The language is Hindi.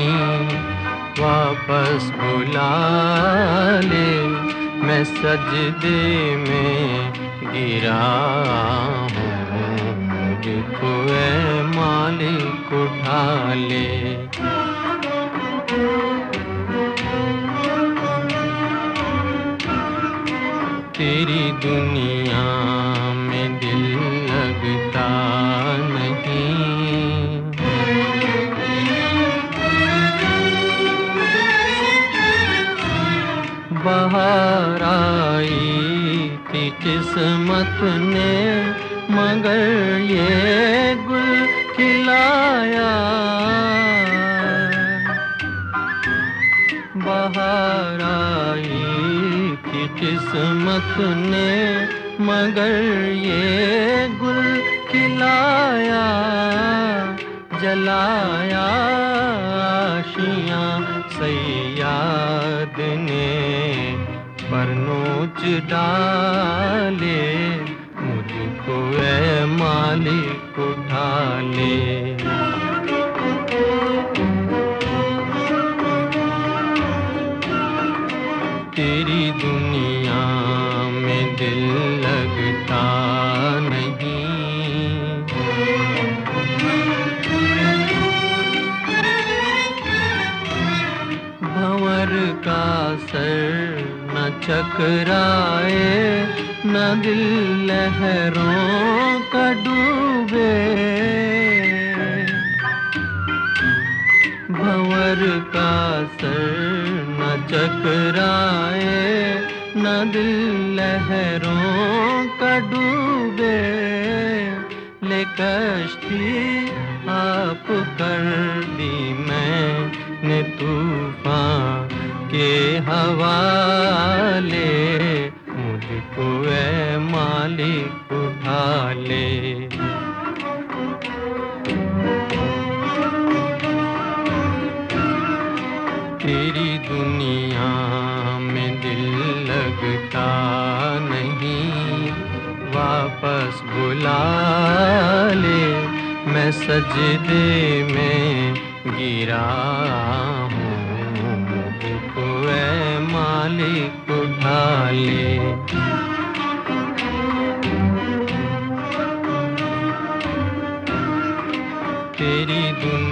वापस बुला ले, मैं सजदे में गिरा हूँ, मुझको ऐ मालिक उठा ले। तेरी दुनिया में दिल लगता नहीं, बाहर आई थी किस्मत ने मगर ये गुल खिलाया। बाहर आई थी किस्मत ने मगर ये गुल खिलाया। जलाया आशियाँ सैयाद ने पर नोच डाले, मुझको ऐ मालिक उठा ले। तेरी दुनिया में दिल लगता नहीं, भंवर का सर न चकराए, न दिल लहरों का डूबे। भंवर का सर न चकराए, न दिल लहरों का डूबे। ले कश्ती आप कर दी मैंने तूफान के हवाले, मुझको ऐ मालिक उठा ले। तेरी दुनिया में दिल लगता नहीं, वापस बुला ले, मैं सजदे में गिरा हूँ, मुझको ऐ मालिक उठा ले। तेरी दुनिया